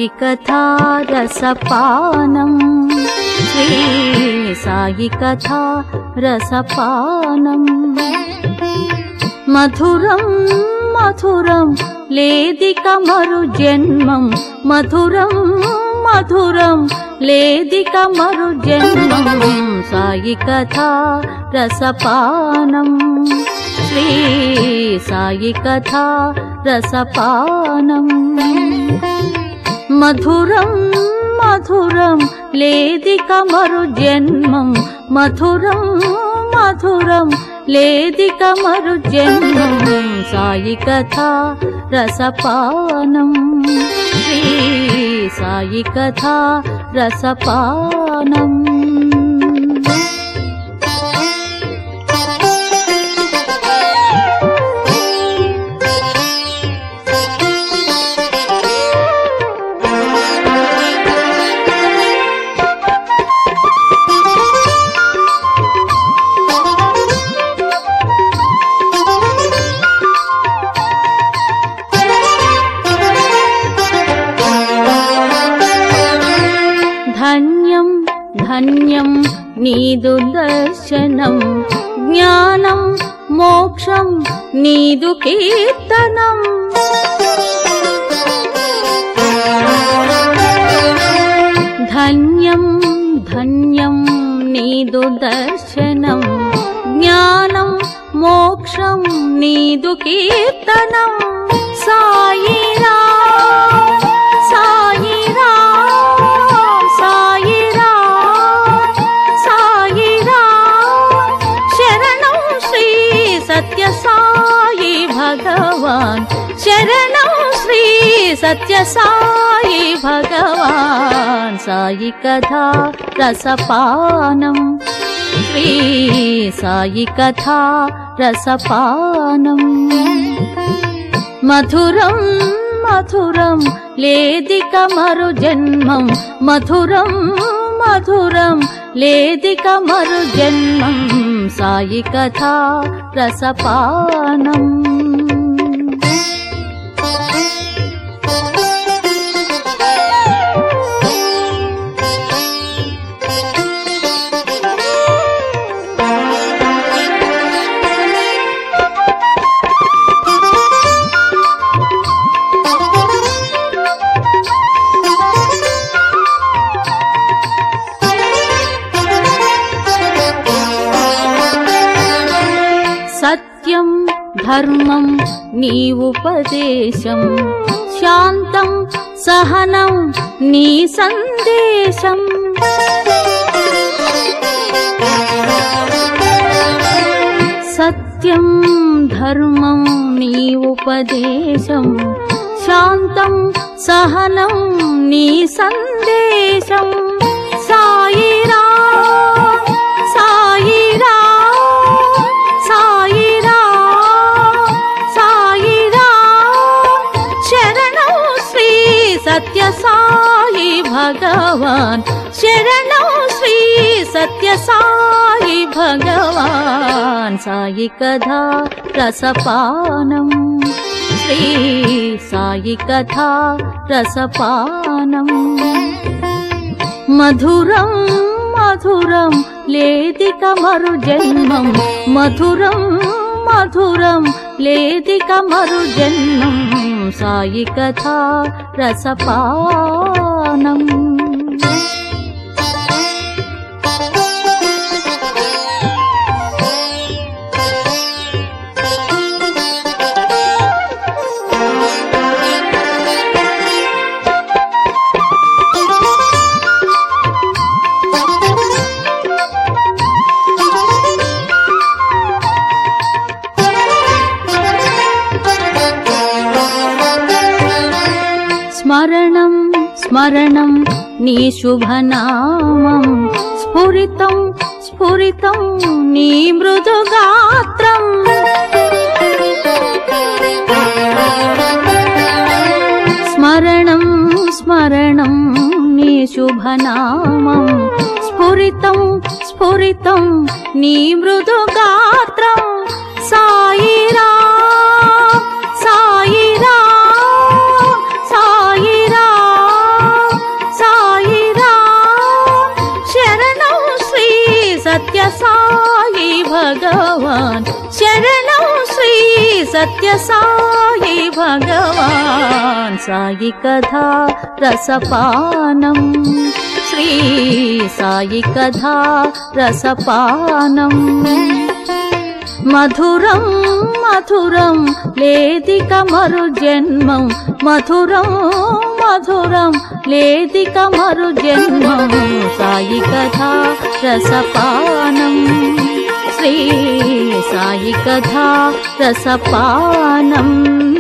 సాయి కథా రసపానం శ్రీ సాయి కథా రసపానం మధురం మధురం లేదిక మరు జన్మం మధురం మధురం లేదిక మరు జన్మం సాయి కథా రసపానం శ్రీ సాయి కథా రసపానం మధురం మధురం లేదిక మరు జన్మం మధురం మధురం లేదిక మరు జన్మం సాయి కథా రసపానం శ్రీ సాయి కథా రసపానం ధన్యం ధన్యం నీదు దర్శనం జ్ఞానం మోక్షం నీదు కీర్తనం ధన్యం ధన్యం నీదు దర్శనం జ్ఞానం మోక్షం నీదు కీర్తనం సాయి రామ్ సాయి రామ్ సాయి రామ్ సాయి రామ్ శరణం శ్రీ సత్య సాయి భగవాన్ శరణం శ్రీ సత్య సాయి భగవాన్ సాయి కథా రసపానం శ్రీ సాయి కథా రసపానం మధురం మధురం లేదిక మరు జన్మం మధురం మధురం లేదిక మరు జన్మం సాయి కథా రసపానం సత్యం ధర్మం నీ ఉపదేశం శాంతం సహనం నీ సందేశం సత్యం ధర్మం నీ ఉపదేశం శాంతం సహనం నీ సందేశం సాయి రామ్ సాయి రామ్ సాయి రామ్ సాయి రామ్ శరణం శ్రీ సత్య సాయి భగవాన్ శరణం శ్రీ సత్య సాయి భగవాన్ సాయి కథా రసపానం శ్రీ సాయి కథా రసపానం మధురం మధురం లేదిక మరు జన్మం మధురం మధురం లేదిక మరు జన్మం సాయి కథా రసపానం స్మరణం స్మరణం నీ శుభనామం స్ఫురితం స్ఫురితం నీ మృదుగాత్రం స్మరణం స్మరణం నీ శుభనామం స్ఫురితం స్ఫురితం నీ మృదుగాత్రం సాయి రామ్ సాయి రామ్ సాయి రామ్ శరణం శ్రీ సత్య సాయి భగవాన్ సాయి కథా రసపానం శ్రీ సాయి కథా రసపానం మధురం మధురం లేదిక మరు జన్మం మధురం మధురం లేదిక మరు జన్మం సాయి కథా రసపానం శ్రీ సాయి కథా రసపానం